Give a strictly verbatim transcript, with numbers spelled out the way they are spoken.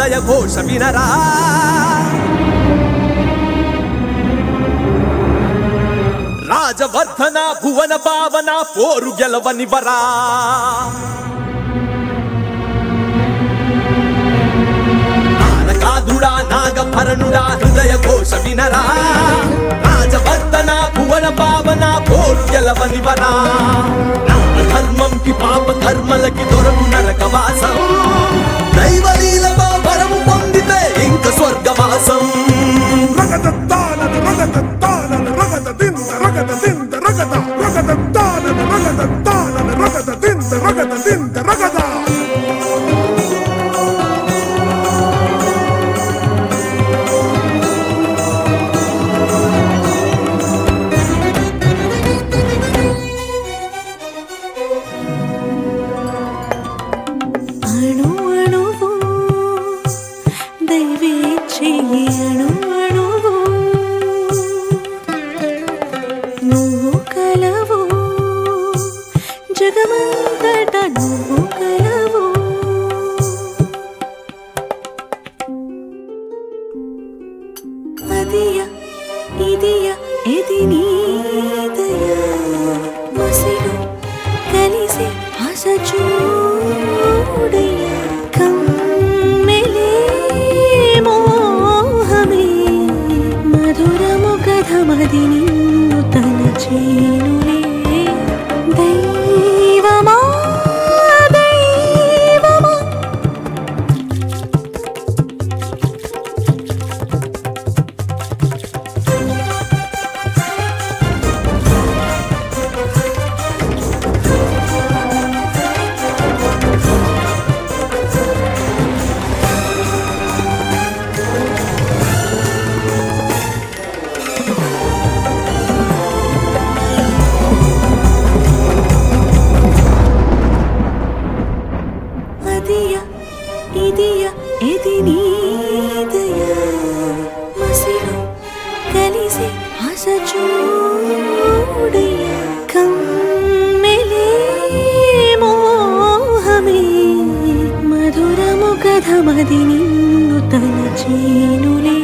హృదయ ఘోష వినరా రాజవర్ధన భువన పావన పోరు గెలవనివరా నారకాదుడా నాగభరణుడా హృదయ ఘోష వినరా రాజవర్ధన భువన పావన పోరు గెలవనివరా ధర్మం కి పాప ధర్మలకి దొరకు నరకవాసం దైవలీలతో వరము పొందితే ఇంక స్వర్గవాసం నువ్వు కలవు జగమంతట నువ్వు కలవు అదియ ఇదియ ఇది నీదయ మసిలు కలిసి ఆశ చూడయ కమ్మెలే మోహమే మధురము కథమది నిన్ను తలచేనులే దైవమా దైవమా ఇదియ ఇది నీదయ మసిలు కలిసి ఆశ చూడయ కమ్మెలే మోహమే మధురము కథమది నిన్ను తలచేనులే